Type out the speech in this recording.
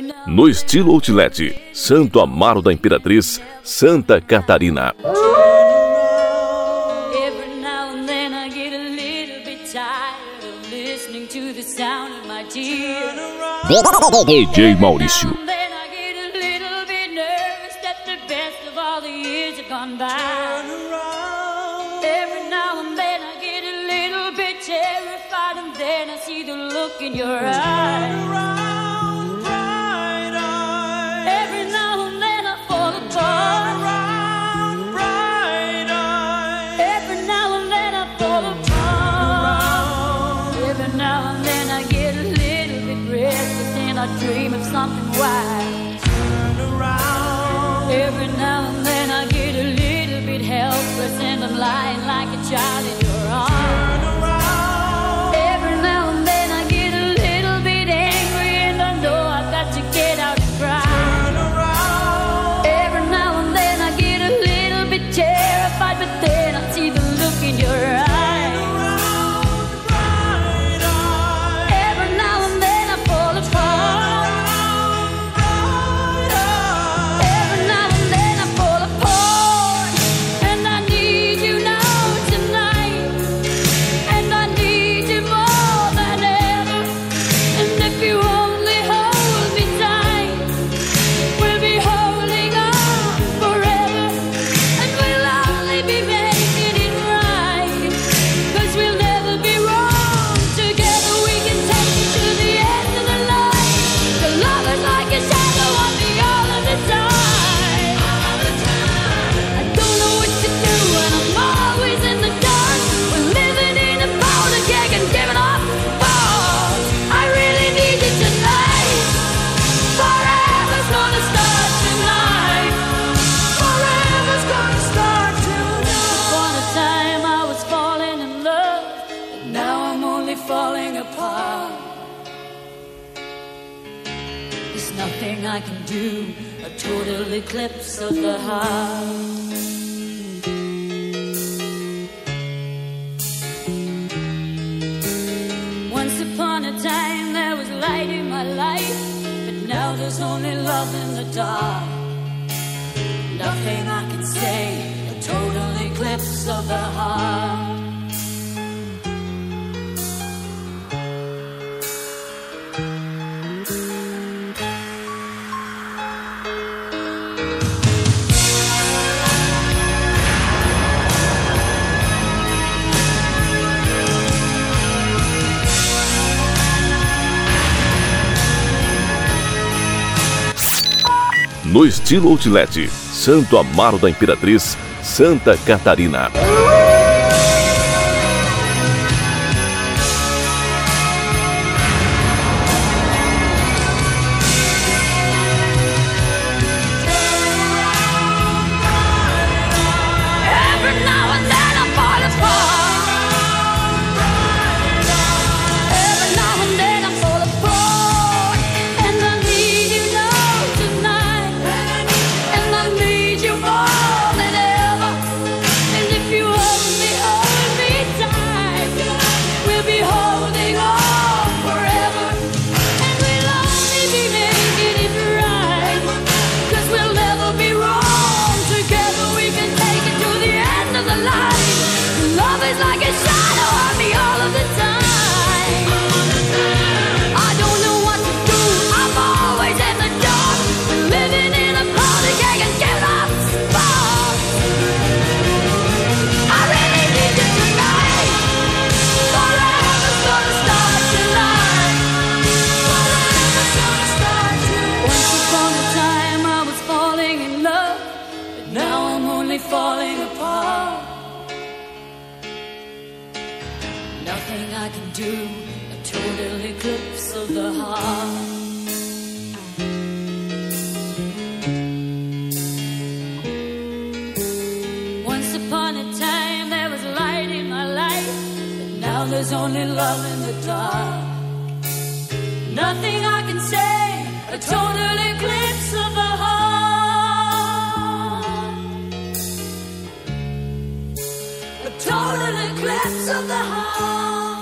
No estilo Outlet, Santo Amaro da Imperatriz, Santa Catarina. DJ Maurício. In your eyes, every now and then I fall apart. Every now and then I fall apart. Every now and then I get a little bit restless and I dream of something wise. Every now and then I get a little bit helpless and I'm lying like a child in your arms. I can do a total eclipse of the heart. Once upon a time there was light in my life, but now there's only love in the dark. Nothing I can say, a total eclipse of the heart. No estilo Outlet, Santo Amaro da Imperatriz, Santa Catarina. Falling apart. Nothing I can do, a total eclipse of the heart. Once upon a time there was light in my life, but now there's only love in the dark. Nothing I can say, a total eclipse of the heart. Total eclipse of the heart.